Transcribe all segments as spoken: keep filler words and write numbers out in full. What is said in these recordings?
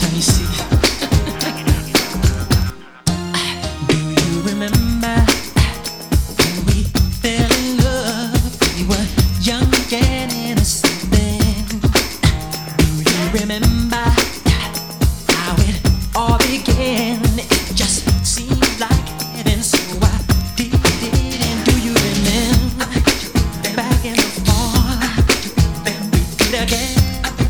Let me see. Do you remember when we fell in love? We were young and innocent then. Do you remember how it all began? It just seemed like heaven, so I did it. And do you remember back in the fall when we did again?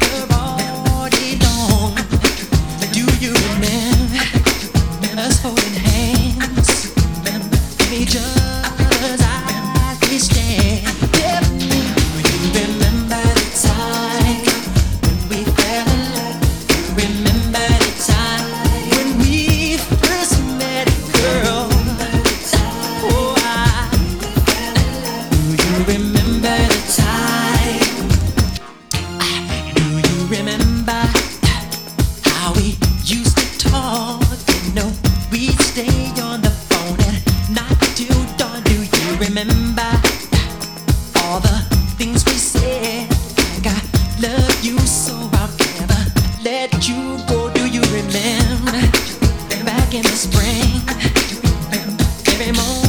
Us holding hands, in each other's eyes we stand. Do you remember the time when we fell in love? Do you remember the time when we first met, girl? Oh, I, do you remember the time? Do you remember how we used to talk? No, we'd stay on the phone at night till dawn. Do you remember all the things we said? Like I love you so I'll never let you go. Do you remember back in the spring? Every morning